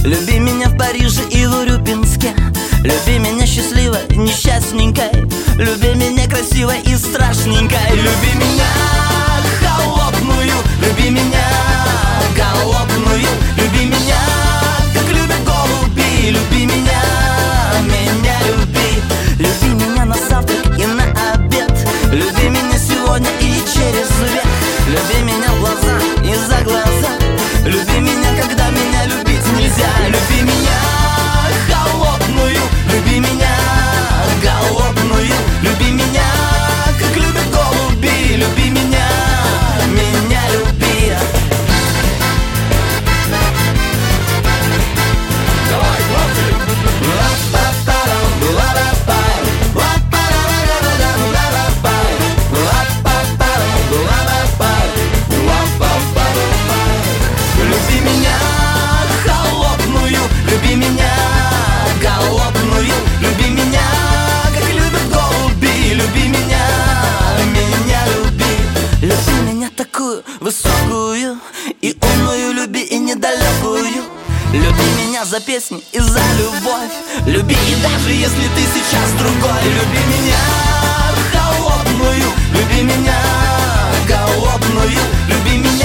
Люби меня в Париже и в Урюпинске. Люби меня счастливой, несчастненькой. Люби меня красивой и страшненькой. Люби меня холодную, люби меня голодную. Люби меня, как любят голуби. Люби меня люби. Люби меня на завтрак и на обед. Люби меня сегодня и через век. Люби меня в глаза и за глаза. Люби меня, когда меня любить нельзя. Люби меня холодную, люби меня голодную. Люби меня, как любят голуби. Люби меня люби. Давай, хлопцы! Люби меня холодную, люби меня голодную. Люби меня, как любят голуби. Люби меня люби. Люби меня такую высокую и умную. Люби и недалекую. Люби меня за песни и за любовь. Люби и даже если ты сейчас другой. Люби меня холодную, люби меня голодную. Люби меня